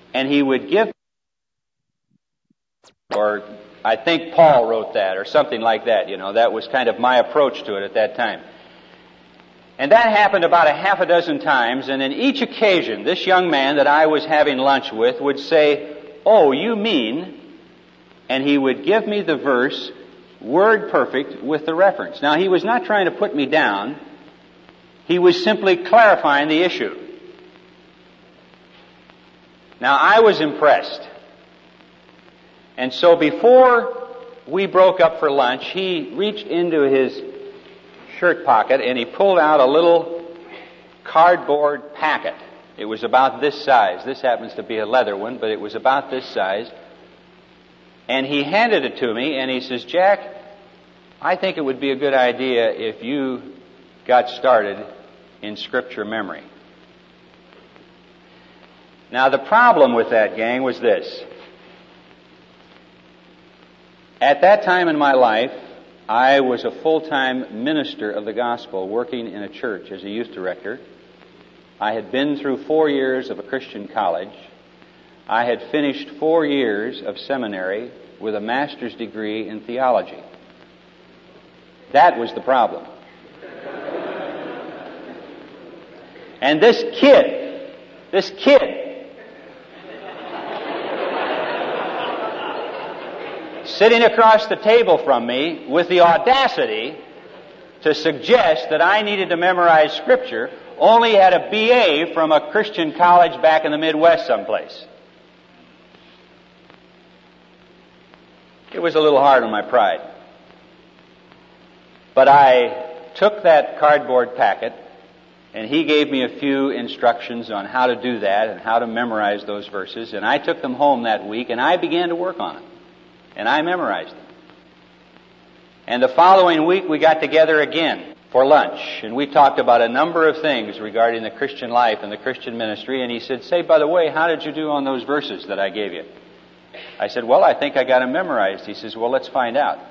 and he would give, or I think Paul wrote that, or something like that. That was kind of my approach to it at that time. And that happened about a half a dozen times, and in each occasion, this young man that I was having lunch with would say, "Oh, you mean," and he would give me the verse, word perfect, with the reference. Now, he was not trying to put me down. He was simply clarifying the issue. Now, I was impressed. And so before we broke up for lunch, he reached into his shirt pocket and he pulled out a little cardboard packet. It was about this size. This happens to be a leather one, but it was about this size. And he handed it to me and he says, "Jack, I think it would be a good idea if you got started in Scripture memory." Now, the problem with that, gang, was this. At that time in my life, I was a full-time minister of the gospel working in a church as a youth director. I had been through 4 years of a Christian college. I had finished 4 years of seminary with a master's degree in theology. That was the problem. And this kid, sitting across the table from me with the audacity to suggest that I needed to memorize Scripture, only had a BA from a Christian college back in the Midwest someplace. It was a little hard on my pride. But I took that cardboard packet, and he gave me a few instructions on how to do that and how to memorize those verses, and I took them home that week, and I began to work on them. And I memorized them. And the following week we got together again for lunch, and we talked about a number of things regarding the Christian life and the Christian ministry, and he said, "Say, by the way, how did you do on those verses that I gave you?" I said, "Well, I think I got them memorized." He says, "Well, let's find out."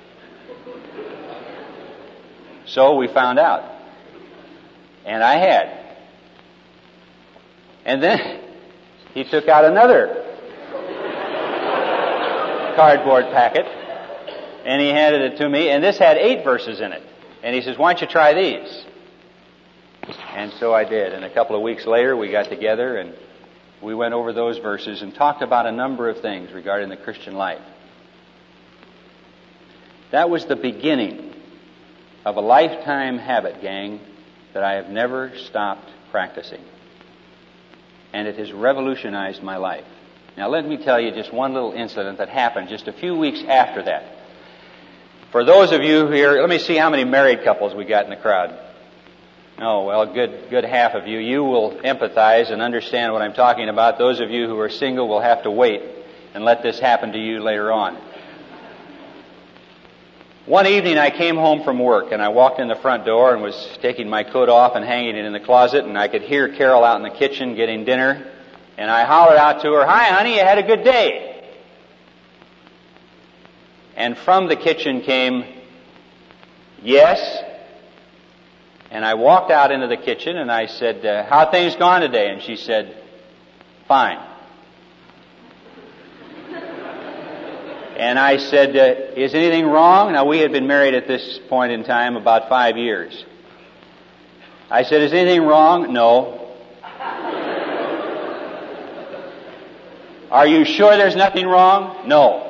So we found out. And I had. And then he took out another cardboard packet, and he handed it to me, and this had 8 verses in it. And he says, "Why don't you try these?" And so I did. And a couple of weeks later, we got together, and we went over those verses and talked about a number of things regarding the Christian life. That was the beginning of a lifetime habit, gang, that I have never stopped practicing. And it has revolutionized my life. Now, let me tell you just one little incident that happened just a few weeks after that. For those of you here, let me see how many married couples we got in the crowd. Oh, well, good half of you. You will empathize and understand what I'm talking about. Those of you who are single will have to wait and let this happen to you later on. One evening I came home from work and I walked in the front door and was taking my coat off and hanging it in the closet, and I could hear Carol out in the kitchen getting dinner. And I hollered out to her, "Hi, honey, you had a good day?" And from the kitchen came, "Yes." And I walked out into the kitchen and I said, "How are things gone today?" And she said, "Fine." And I said, "Is anything wrong?" Now, we had been married at this point in time about 5 years. I said, "Is anything wrong?" "No." "Are you sure there's nothing wrong?" "No."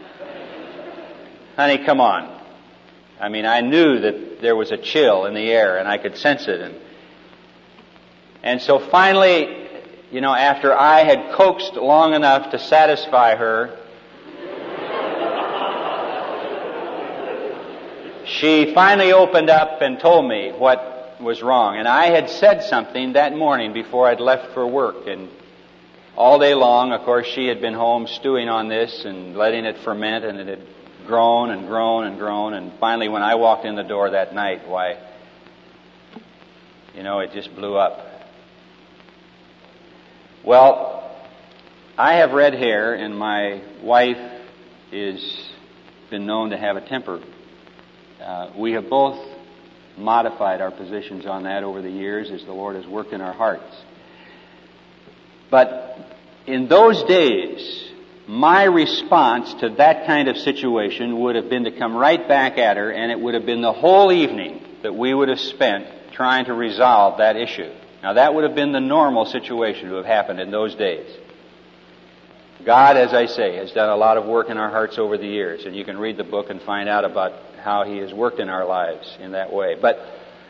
Honey, come on. I mean, I knew that there was a chill in the air, and I could sense it. And so finally, after I had coaxed long enough to satisfy her, she finally opened up and told me what was wrong. And I had said something that morning before I'd left for work, and all day long, of course, she had been home stewing on this and letting it ferment, and it had grown and grown and grown. And finally, when I walked in the door that night, why, it just blew up. Well, I have red hair, and my wife is been known to have a temper. We have both modified our positions on that over the years as the Lord has worked in our hearts. But In those days, my response to that kind of situation would have been to come right back at her, and it would have been the whole evening that we would have spent trying to resolve that issue. Now, that would have been the normal situation to have happened in those days. God, as I say, has done a lot of work in our hearts over the years, and you can read the book and find out about how He has worked in our lives in that way. But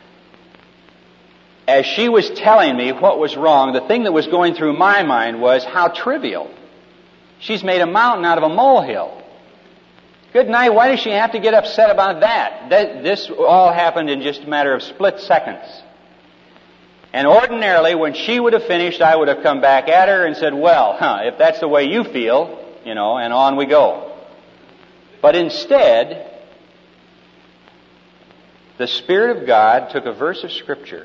as she was telling me what was wrong, the thing that was going through my mind was how trivial. She's made a mountain out of a molehill. Good night, why does she have to get upset about that? This all happened in just a matter of split seconds. And ordinarily, when she would have finished, I would have come back at her and said, well, if that's the way you feel, and on we go. But instead, the Spirit of God took a verse of Scripture,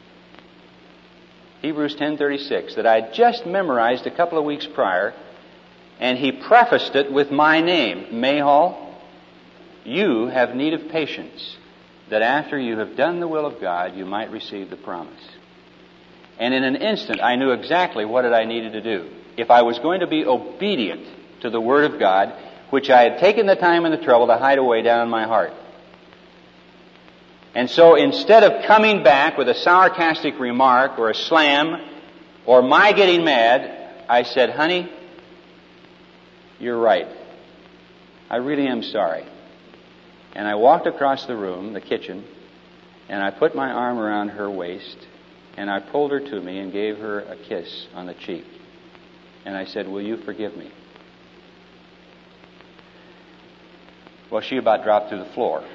Hebrews 10:36, that I'd just memorized a couple of weeks prior, and He prefaced it with my name, Mayhall. You have need of patience, that after you have done the will of God, you might receive the promise. And in an instant, I knew exactly what I needed to do. If I was going to be obedient to the Word of God, which I had taken the time and the trouble to hide away down in my heart. And so instead of coming back with a sarcastic remark or a slam or my getting mad, I said, honey, you're right. I really am sorry. And I walked across the room, the kitchen, and I put my arm around her waist, and I pulled her to me and gave her a kiss on the cheek. And I said, will you forgive me? Well, she about dropped through the floor.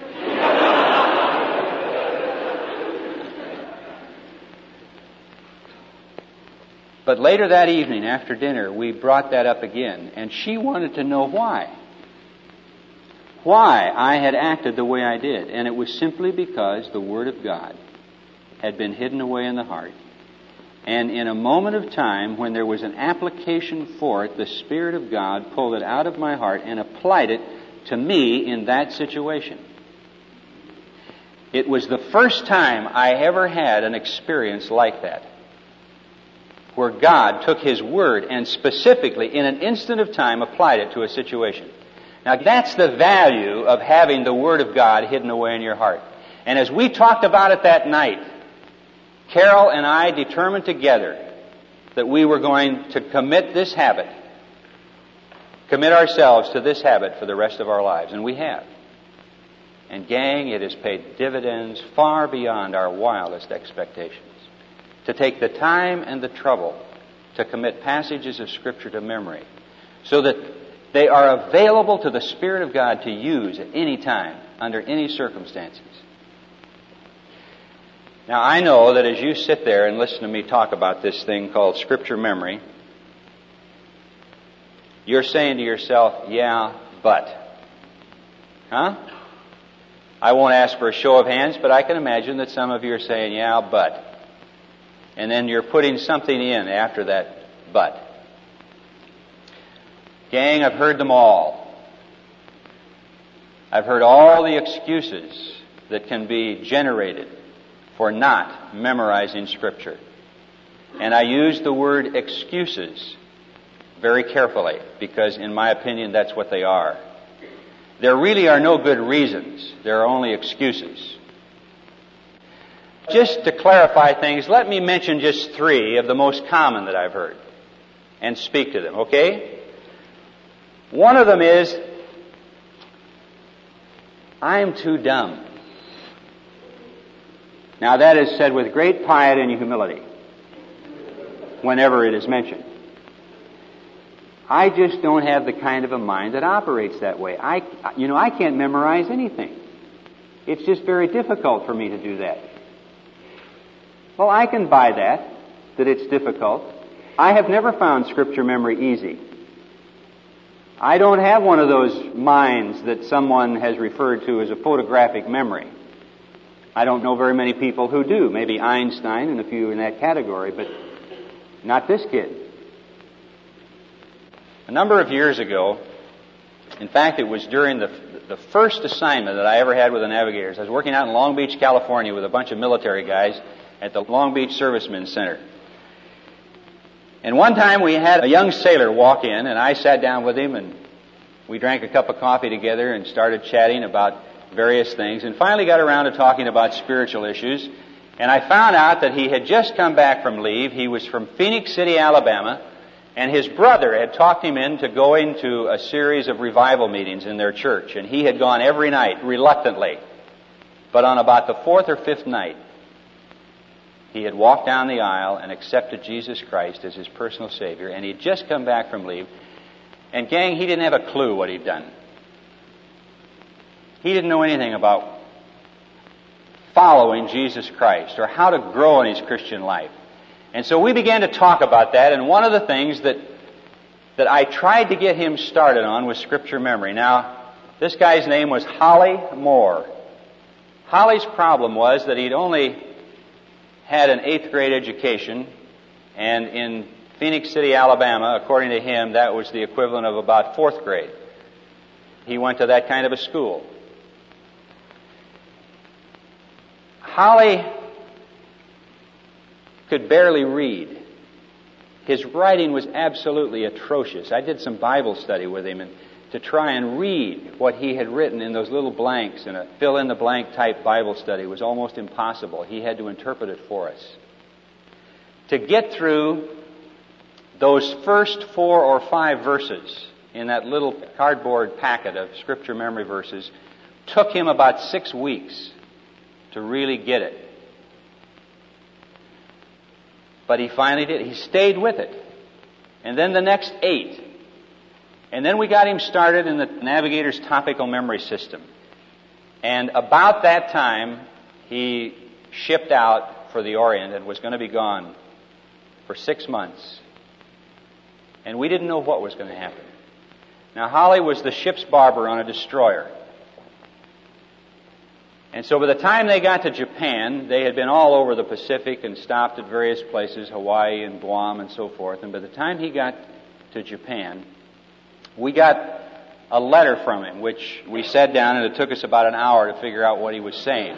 But later that evening, after dinner, we brought that up again, and she wanted to know why. Why I had acted the way I did. And it was simply because the Word of God had been hidden away in the heart. And in a moment of time, when there was an application for it, the Spirit of God pulled it out of my heart and applied it to me in that situation. It was the first time I ever had an experience like that, where God took His Word and specifically, in an instant of time, applied it to a situation. Now, that's the value of having the Word of God hidden away in your heart. And as we talked about it that night, Carol and I determined together that we were going to commit ourselves to this habit for the rest of our lives. And we have. And gang, it has paid dividends far beyond our wildest expectations. To take the time and the trouble to commit passages of Scripture to memory so that they are available to the Spirit of God to use at any time, under any circumstances. Now, I know that as you sit there and listen to me talk about this thing called Scripture memory, you're saying to yourself, yeah, but. Huh? I won't ask for a show of hands, but I can imagine that some of you are saying, yeah, but. And then you're putting something in after that but. Gang, I've heard them all. I've heard all the excuses that can be generated for not memorizing Scripture. And I use the word excuses very carefully because, in my opinion, that's what they are. There really are no good reasons. There are only excuses. Just to clarify things, let me mention just 3 of the most common that I've heard and speak to them, okay? One of them is, I'm too dumb. Now that is said with great piety and humility whenever it is mentioned. I just don't have the kind of a mind that operates that way. I can't memorize anything. It's just very difficult for me to do that. Well, I can buy that it's difficult. I have never found Scripture memory easy. I don't have one of those minds that someone has referred to as a photographic memory. I don't know very many people who do. Maybe Einstein and a few in that category, but not this kid. A number of years ago, in fact, it was during the first assignment that I ever had with the Navigators. I was working out in Long Beach, California with a bunch of military guys at the Long Beach Servicemen's Center. And one time we had a young sailor walk in, and I sat down with him, and we drank a cup of coffee together and started chatting about various things, and finally got around to talking about spiritual issues. And I found out that he had just come back from leave. He was from Phoenix City, Alabama, and his brother had talked him into going to a series of revival meetings in their church, and he had gone every night, reluctantly. But on about the fourth or fifth night, he had walked down the aisle and accepted Jesus Christ as his personal Savior, and he had just come back from leave. And gang, he didn't have a clue what he'd done. He didn't know anything about following Jesus Christ or how to grow in his Christian life. And so we began to talk about that, and one of the things that I tried to get him started on was Scripture memory. Now, this guy's name was Holly Moore. Holly's problem was that he'd only had an 8th grade education, and in Phoenix City, Alabama, according to him, that was the equivalent of about 4th grade. He went to that kind of a school. Holly could barely read. His writing was absolutely atrocious. I did some Bible study with him, and to try and read what he had written in those little blanks in a fill-in-the-blank type Bible study was almost impossible. He had to interpret it for us. To get through those first 4 or 5 verses in that little cardboard packet of Scripture memory verses took him about 6 weeks to really get it. But he finally did. He stayed with it. And then the next 8. And then we got him started in the Navigator's Topical Memory System. And about that time, he shipped out for the Orient and was going to be gone for 6 months. And we didn't know what was going to happen. Now, Holly was the ship's barber on a destroyer. And so by the time they got to Japan, they had been all over the Pacific and stopped at various places, Hawaii and Guam and so forth. And by the time he got to Japan, we got a letter from him, which we sat down, and it took us about an hour to figure out what he was saying.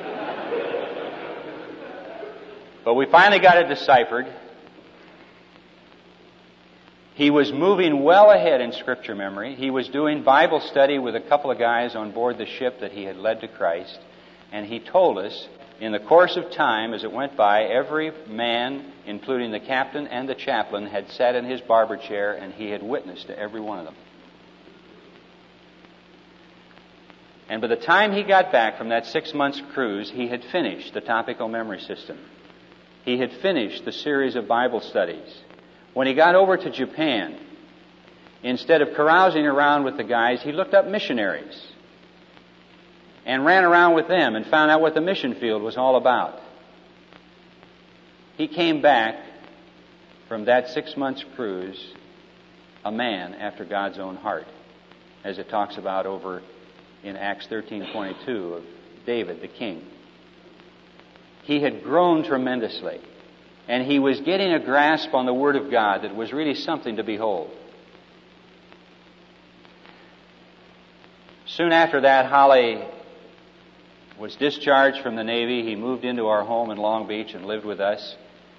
But we finally got it deciphered. He was moving well ahead in Scripture memory. He was doing Bible study with a couple of guys on board the ship that he had led to Christ. And he told us, in the course of time, as it went by, every man, including the captain and the chaplain, had sat in his barber chair, and he had witnessed to every one of them. And by the time he got back from that 6 months cruise, he had finished the topical memory system. He had finished the series of Bible studies. When he got over to Japan, instead of carousing around with the guys, he looked up missionaries and ran around with them and found out what the mission field was all about. He came back from that 6 months cruise a man after God's own heart, as it talks about over in Acts 13:22 of David the king. He had grown tremendously, and he was getting a grasp on the Word of God that was really something to behold. Soon after that, Holly was discharged from the Navy. He moved into our home in Long Beach and lived with us.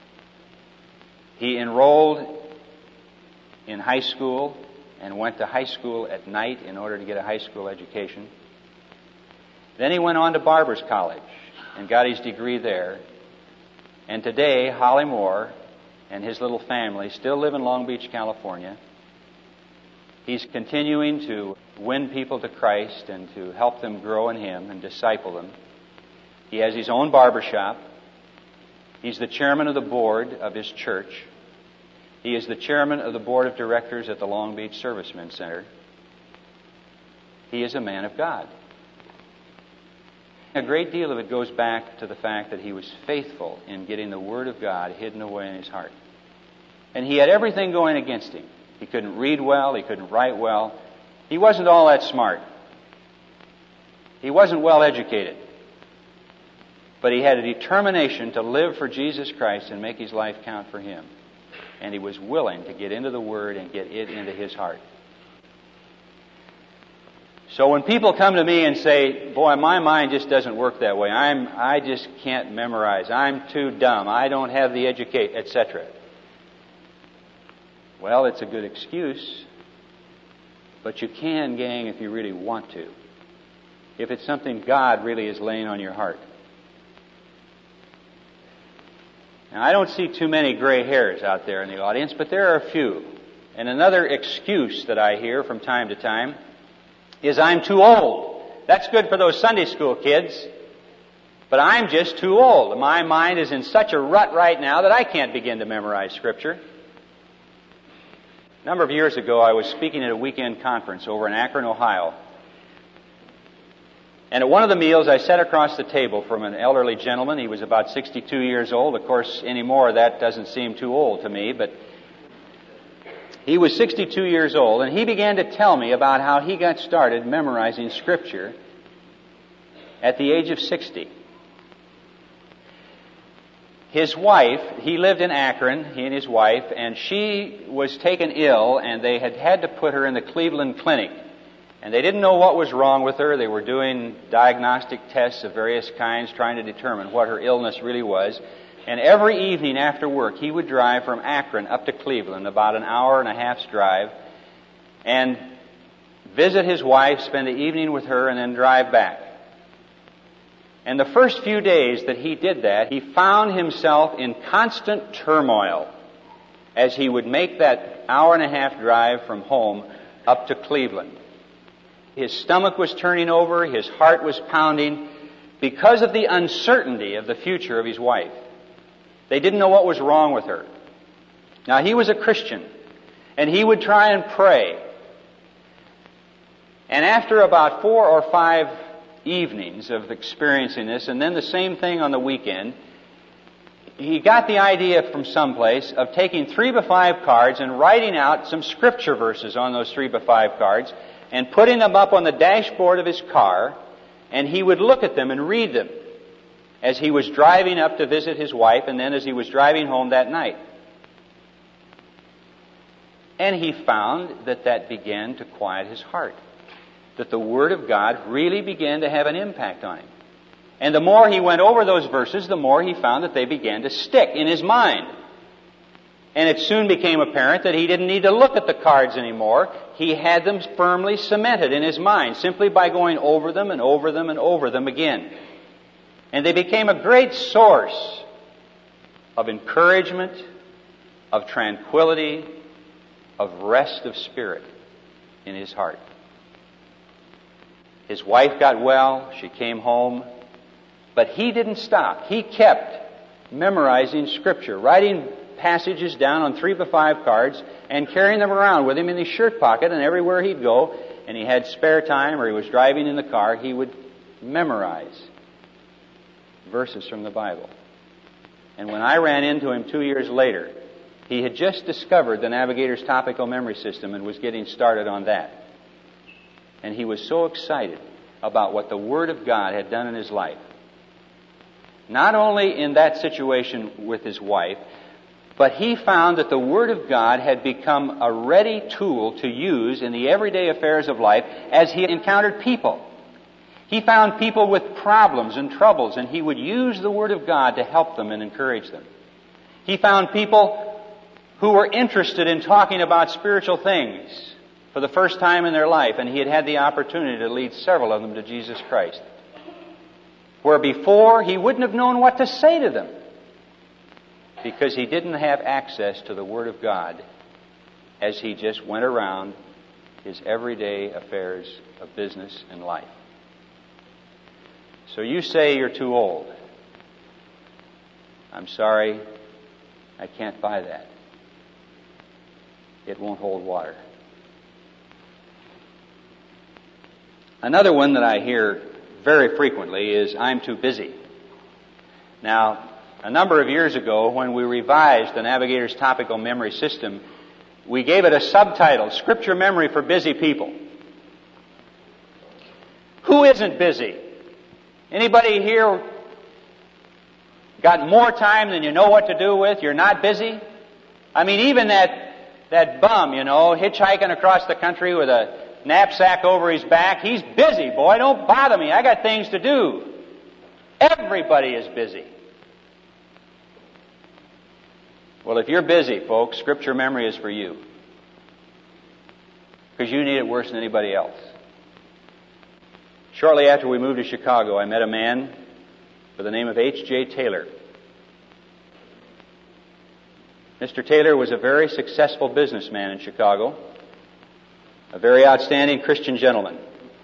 He enrolled in high school and went to high school at night in order to get a high school education. Then he went on to Barber's College and got his degree there. And today, Holly Moore and his little family still live in Long Beach, California. He's continuing to win people to Christ and to help them grow in Him and disciple them. He has his own barbershop. He's the chairman of the board of his church. He is the chairman of the board of directors at the Long Beach Servicemen Center. He is a man of God. A great deal of it goes back to the fact that he was faithful in getting the Word of God hidden away in his heart. And he had everything going against him. He couldn't read well. He couldn't write well. He wasn't all that smart. He wasn't well educated. But he had a determination to live for Jesus Christ and make his life count for Him. And he was willing to get into the Word and get it into his heart. So when people come to me and say, boy, my mind just doesn't work that way. I just can't memorize. I'm too dumb. I don't have the education, etc. Well, it's a good excuse, but you can, gang, if you really want to. If it's something God really is laying on your heart. Now, I don't see too many gray hairs out there in the audience, but there are a few. And another excuse that I hear from time to time is I'm too old. That's good for those Sunday school kids, but I'm just too old. My mind is in such a rut right now that I can't begin to memorize Scripture. A number of years ago, I was speaking at a weekend conference over in Akron, Ohio. And at one of the meals, I sat across the table from an elderly gentleman. He was about 62 years old. Of course, anymore, that doesn't seem too old to me, but he was 62 years old, and he began to tell me about how he got started memorizing Scripture at the age of 60. His wife, he lived in Akron, he and his wife, and she was taken ill, and they had to put her in the Cleveland Clinic. And they didn't know what was wrong with her. They were doing diagnostic tests of various kinds, trying to determine what her illness really was. And every evening after work, he would drive from Akron up to Cleveland, about an hour and a half's drive, and visit his wife, spend the evening with her, and then drive back. And the first few days that he did that, he found himself in constant turmoil as he would make that hour and a half drive from home up to Cleveland. His stomach was turning over, his heart was pounding because of the uncertainty of the future of his wife. They didn't know what was wrong with her. Now, he was a Christian, and he would try and pray. And after about 4 or 5 evenings of experiencing this, and then the same thing on the weekend, he got the idea from someplace of taking 3x5 cards and writing out some Scripture verses on those 3x5 cards and putting them up on the dashboard of his car, and he would look at them and read them as he was driving up to visit his wife, and then as he was driving home that night. And he found that began to quiet his heart, that the Word of God really began to have an impact on him. And the more he went over those verses, the more he found that they began to stick in his mind. And it soon became apparent that he didn't need to look at the cards anymore. He had them firmly cemented in his mind, simply by going over them and over them and over them again. And they became a great source of encouragement, of tranquility, of rest of spirit in his heart. His wife got well, she came home, but he didn't stop. He kept memorizing Scripture, writing passages down on 3x5 cards and carrying them around with him in his shirt pocket, and everywhere he'd go, and he had spare time or he was driving in the car, he would memorize verses from the Bible. And when I ran into him 2 years later, he had just discovered the Navigator's Topical Memory System and was getting started on that. And he was so excited about what the Word of God had done in his life. Not only in that situation with his wife, but he found that the Word of God had become a ready tool to use in the everyday affairs of life as he encountered people. He found people with problems and troubles, and he would use the Word of God to help them and encourage them. He found people who were interested in talking about spiritual things for the first time in their life, and he had had the opportunity to lead several of them to Jesus Christ. Where before he wouldn't have known what to say to them because he didn't have access to the Word of God as he just went around his everyday affairs of business and life. So you say you're too old. I'm sorry, I can't buy that. It won't hold water. Another one that I hear very frequently is, I'm too busy. Now, a number of years ago, when we revised the Navigator's Topical Memory System, we gave it a subtitle, Scripture Memory for Busy People. Who isn't busy? Anybody here got more time than you know what to do with? You're not busy? I mean, even that bum, hitchhiking across the country with a knapsack over his back, he's busy, boy. Don't bother me. I got things to do. Everybody is busy. Well, if you're busy, folks, Scripture memory is for you. because you need it worse than anybody else. Shortly after we moved to Chicago, I met a man by the name of H.J. Taylor. Mr. Taylor was a very successful businessman in Chicago, a very outstanding Christian gentleman.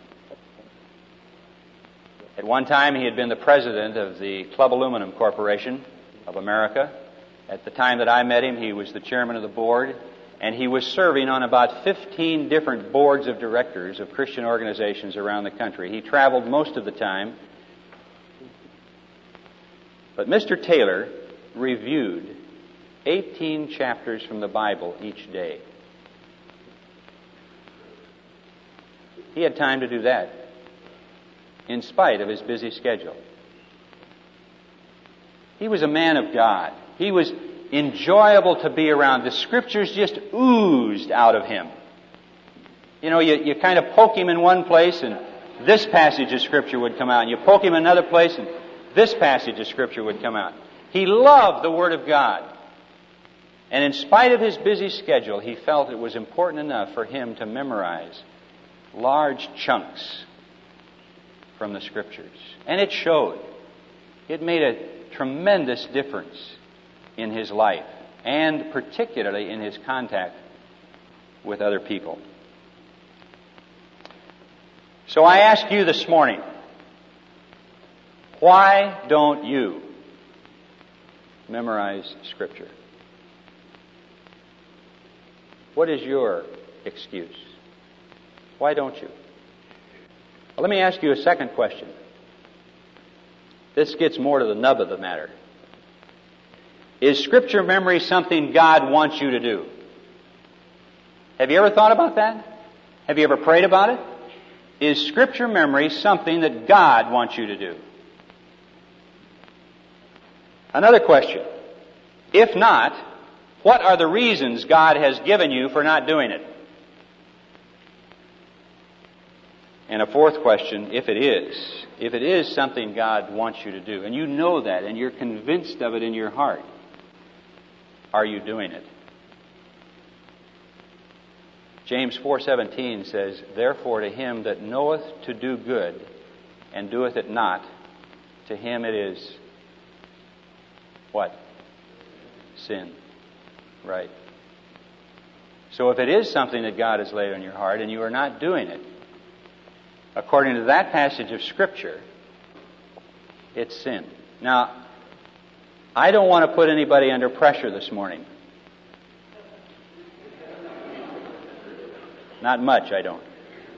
At one time, he had been the president of the Club Aluminum Corporation of America. At the time that I met him, he was the chairman of the board, and he was serving on about 15 different boards of directors of Christian organizations around the country. He traveled most of the time. But Mr. Taylor reviewed 18 chapters from the Bible each day. He had time to do that in spite of his busy schedule. He was a man of God. He was enjoyable to be around. The Scriptures just oozed out of him. You know, you kind of poke him in one place and this passage of Scripture would come out. And you poke him in another place and this passage of Scripture would come out. He loved the Word of God. And in spite of his busy schedule, he felt it was important enough for him to memorize large chunks from the Scriptures. And it showed. It made a tremendous difference in his life, and particularly in his contact with other people. So I ask you this morning, why don't you memorize Scripture? What is your excuse? Why don't you? Well, let me ask you a second question. This gets more to the nub of the matter. Is Scripture memory something God wants you to do? Have you ever thought about that? Have you ever prayed about it? Is Scripture memory something that God wants you to do? Another question. If not, what are the reasons God has given you for not doing it? And a fourth question, if it is something God wants you to do, and you know that, and you're convinced of it in your heart, are you doing it? James 4:17 says, "Therefore to him that knoweth to do good, and doeth it not, to him it is," what? Sin. Right. So if it is something that God has laid on your heart, and you are not doing it, according to that passage of Scripture, it's sin. Now, I don't want to put anybody under pressure this morning. Not much, I don't.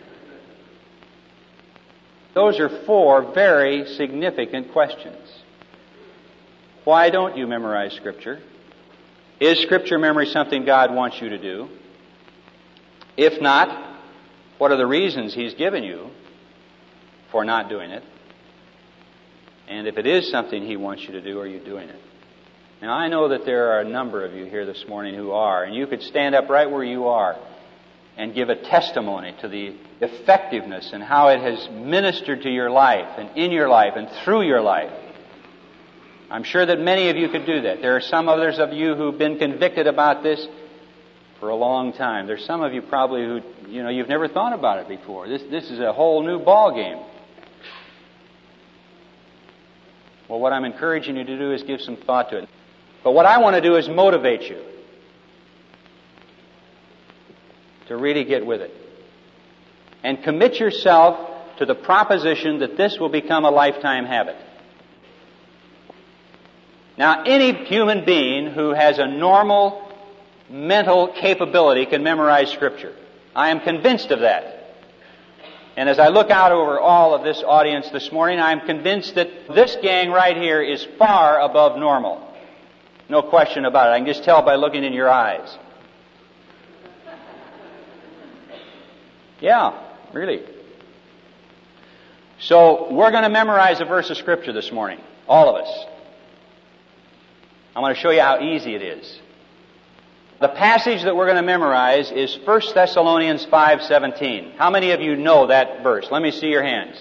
Those are four very significant questions. Why don't you memorize Scripture? Is Scripture memory something God wants you to do? If not, what are the reasons He's given you for not doing it? And if it is something He wants you to do, are you doing it? Now, I know that there are a number of you here this morning who are, and you could stand up right where you are and give a testimony to the effectiveness and how it has ministered to your life and in your life and through your life. I'm sure that many of you could do that. There are some others of you who've been convicted about this for a long time. There's some of you probably who, you've never thought about it before. This is a whole new ball game. Well, what I'm encouraging you to do is give some thought to it. But what I want to do is motivate you to really get with it. And commit yourself to the proposition that this will become a lifetime habit. Now, any human being who has a normal mental capability can memorize Scripture. I am convinced of that. And as I look out over all of this audience this morning, I am convinced that this gang right here is far above normal. No question about it. I can just tell by looking in your eyes. Yeah, really. So, we're going to memorize a verse of Scripture this morning. All of us. I'm going to show you how easy it is. The passage that we're going to memorize is 1 Thessalonians 5:17. How many of you know that verse? Let me see your hands.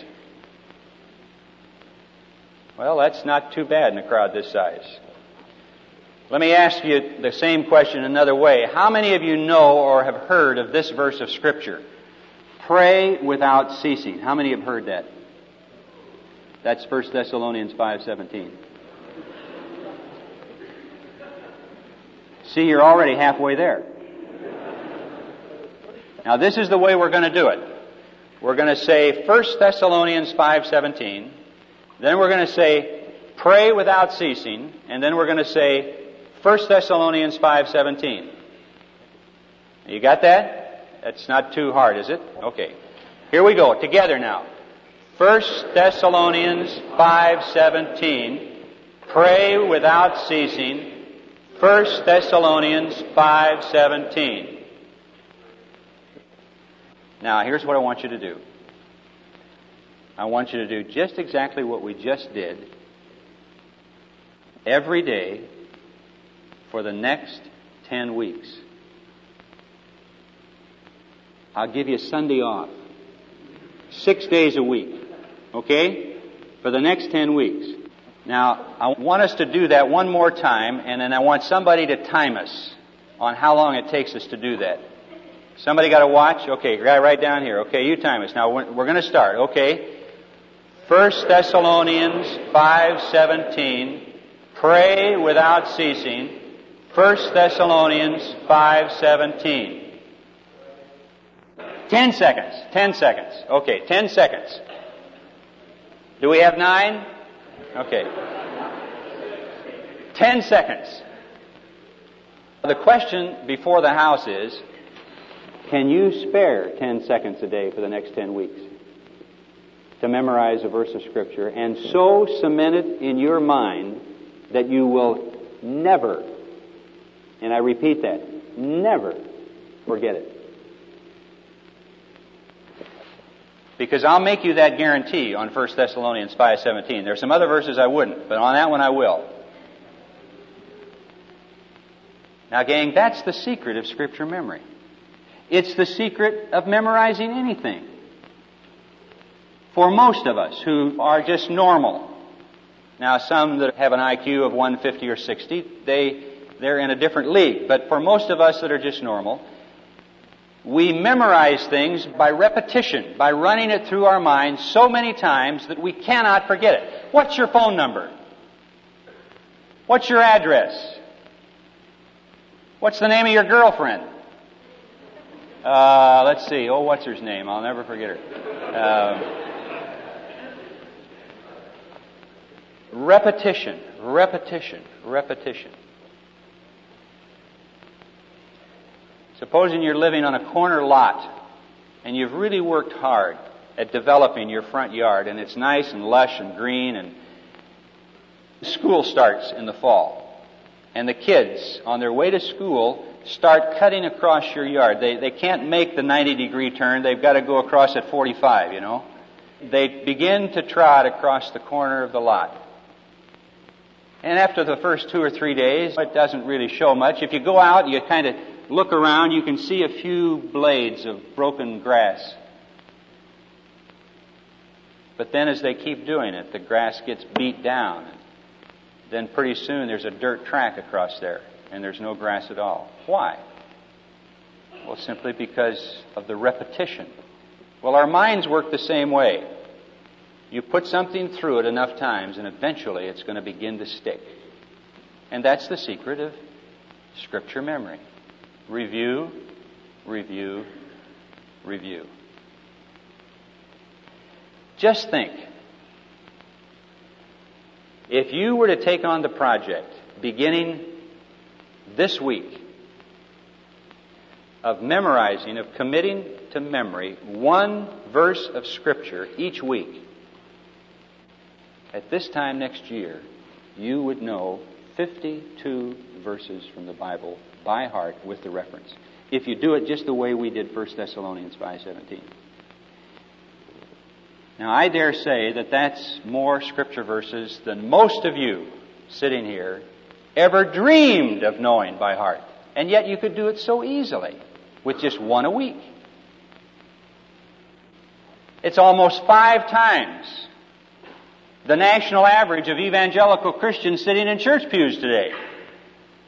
Well, that's not too bad in a crowd this size. Let me ask you the same question another way. How many of you know or have heard of this verse of Scripture? Pray without ceasing. How many have heard that? That's 1 Thessalonians 5:17. See, you're already halfway there. Now, this is the way we're going to do it. We're going to say 1 Thessalonians 5:17. Then we're going to say, pray without ceasing. And then we're going to say, 1 Thessalonians 5:17. You got that? That's not too hard, is it? Okay. Here we go. Together now. 1 Thessalonians 5:17. Pray without ceasing. 1 Thessalonians 5:17. Now, here's what I want you to do. I want you to do just exactly what we just did every day for the next 10 weeks. I'll give you Sunday off. 6 days a week. Okay? For the next 10 weeks. Now, I want us to do that one more time, and then I want somebody to time us on how long it takes us to do that. Somebody got a watch? Okay, got it right down here. Okay, you time us. Now, we're going to start. Okay? 1 Thessalonians 5:17. Pray without ceasing. 1 Thessalonians 5:17. 10 seconds. 10 seconds. Okay, 10 seconds. Do we have 9? Okay. 10 seconds. The question before the house is, can you spare 10 seconds a day for the next 10 weeks to memorize a verse of Scripture and so cement it in your mind that you will never, and I repeat that, never forget it? Because I'll make you that guarantee on 1 Thessalonians 5:17. There are some other verses I wouldn't, but on that one I will. Now, gang, that's the secret of Scripture memory. It's the secret of memorizing anything. For most of us who are just normal. Now, some that have an IQ of 150 or 60, they're in a different league. But for most of us that are just normal, we memorize things by repetition, by running it through our minds so many times that we cannot forget it. What's your phone number? What's your address? What's the name of your girlfriend? Let's see. Oh, what's her name? I'll never forget her. Repetition, repetition, repetition. Supposing you're living on a corner lot and you've really worked hard at developing your front yard and it's nice and lush and green, and school starts in the fall. And the kids, on their way to school, start cutting across your yard. They can't make the 90-degree turn. They've got to go across at 45, you know. They begin to trot across the corner of the lot. And after the first 2 or 3 days, it doesn't really show much. If you go out and you kind of look around, you can see a few blades of broken grass. But then as they keep doing it, the grass gets beat down. Then pretty soon there's a dirt track across there, and there's no grass at all. Why? Well, simply because of the repetition. Well, our minds work the same way. You put something through it enough times, and eventually it's going to begin to stick. And that's the secret of Scripture memory. Review, review, review. Just think. If you were to take on the project, beginning this week, of memorizing, of committing to memory one verse of Scripture each week, at this time next year, you would know 52 verses from the Bible by heart with the reference. If you do it just the way we did 1 Thessalonians 5:17. Now, I dare say that that's more Scripture verses than most of you sitting here ever dreamed of knowing by heart. And yet you could do it so easily with just one a week. It's almost 5 times the national average of evangelical Christians sitting in church pews today.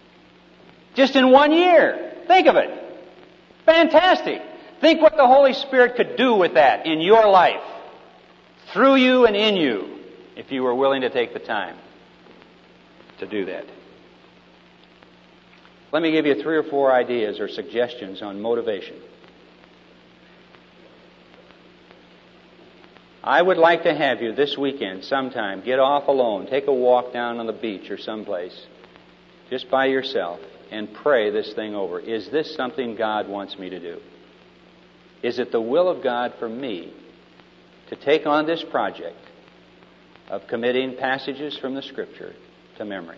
Just in 1 year. Think of it. Fantastic. Think what the Holy Spirit could do with that in your life, through you and in you, if you were willing to take the time to do that. Let me give you 3 or 4 ideas or suggestions on motivation. I would like to have you this weekend sometime get off alone, take a walk down on the beach or someplace, just by yourself, and pray this thing over. Is this something God wants me to do? Is it the will of God for me to take on this project of committing passages from the Scripture to memory?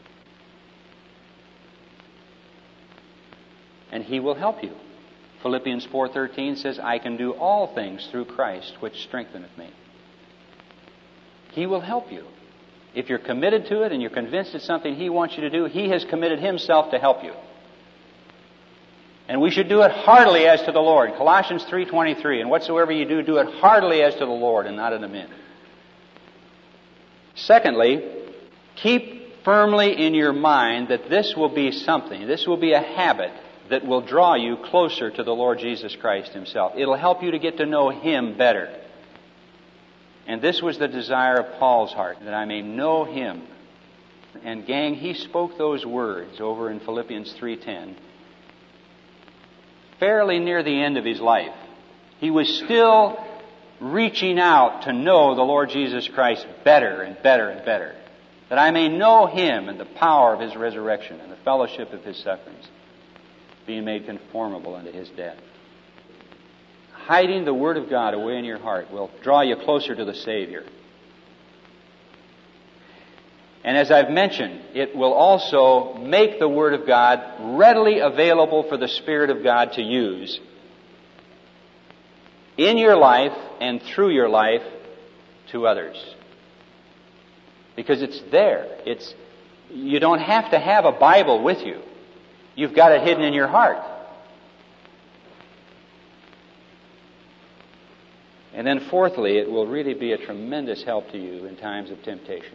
And He will help you. Philippians 4:13 says, I can do all things through Christ, which strengtheneth me. He will help you. If you're committed to it and you're convinced it's something He wants you to do, He has committed Himself to help you. And we should do it heartily as to the Lord. Colossians 3:23, and whatsoever you do, do it heartily as to the Lord and not unto men. Secondly, keep firmly in your mind that this will be something, this will be a habit that will draw you closer to the Lord Jesus Christ Himself. It'll help you to get to know Him better. And this was the desire of Paul's heart, that I may know Him. And gang, he spoke those words over in Philippians 3:10 fairly near the end of his life. He was still reaching out to know the Lord Jesus Christ better and better and better. That I may know Him and the power of His resurrection and the fellowship of His sufferings, being made conformable unto His death. Hiding the Word of God away in your heart will draw you closer to the Savior. And as I've mentioned, it will also make the Word of God readily available for the Spirit of God to use in your life and through your life to others. Because it's there. You don't have to have a Bible with you. You've got it hidden in your heart. And then fourthly, it will really be a tremendous help to you in times of temptation.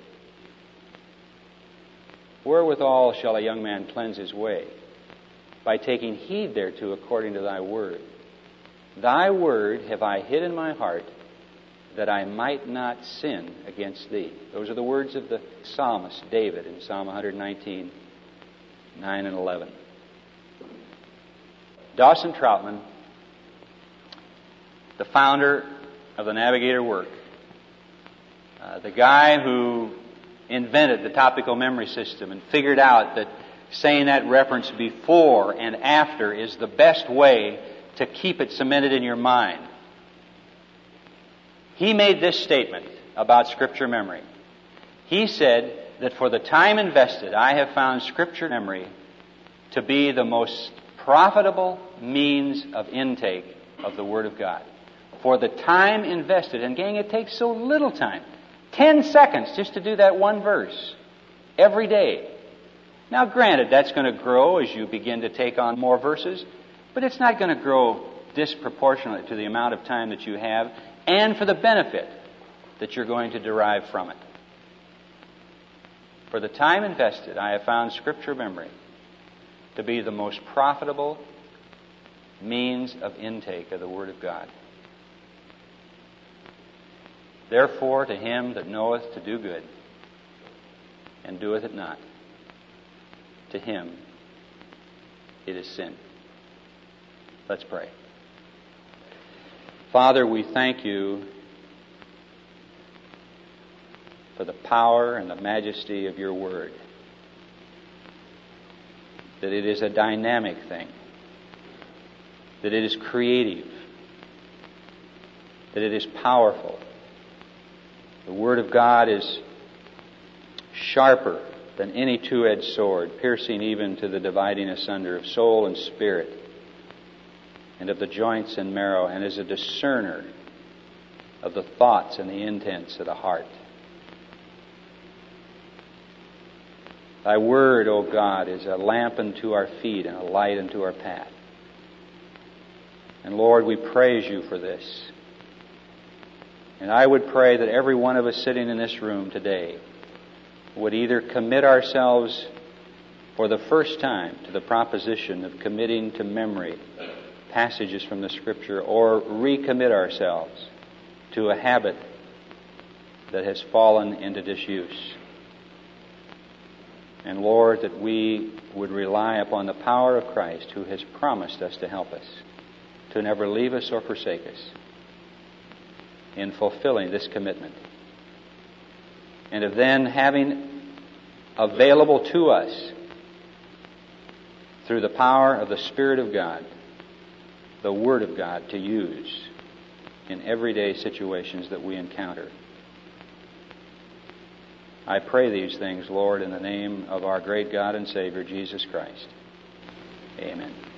Wherewithal shall a young man cleanse his way? By taking heed thereto according to thy word. Thy word have I hid in my heart, that I might not sin against thee. Those are the words of the psalmist David in Psalm 119, 9 and 11. Dawson Troutman, the founder of the Navigator work, the guy who invented the topical memory system and figured out that saying that reference before and after is the best way to keep it cemented in your mind. He made this statement about Scripture memory. He said that for the time invested, I have found Scripture memory to be the most profitable means of intake of the Word of God. For the time invested, and gang, it takes so little time. 10 seconds just to do that one verse every day. Now granted, that's going to grow as you begin to take on more verses, but it's not going to grow disproportionately to the amount of time that you have and for the benefit that you're going to derive from it. For the time invested, I have found Scripture memory to be the most profitable means of intake of the Word of God. Therefore, to him that knoweth to do good, and doeth it not, to him it is sin. Let's pray. Father, we thank you for the power and the majesty of your Word. That it is a dynamic thing. That it is creative. That it is powerful. The Word of God is sharper than any two-edged sword, piercing even to the dividing asunder of soul and spirit, and of the joints and marrow, and is a discerner of the thoughts and the intents of the heart. Thy Word, O God, is a lamp unto our feet and a light unto our path. And Lord, we praise you for this. And I would pray that every one of us sitting in this room today would either commit ourselves for the first time to the proposition of committing to memory passages from the Scripture, or recommit ourselves to a habit that has fallen into disuse. And Lord, that we would rely upon the power of Christ, who has promised us to help us, to never leave us or forsake us, in fulfilling this commitment. And of then having available to us, through the power of the Spirit of God, the Word of God to use in everyday situations that we encounter. I pray these things, Lord, in the name of our great God and Savior, Jesus Christ. Amen.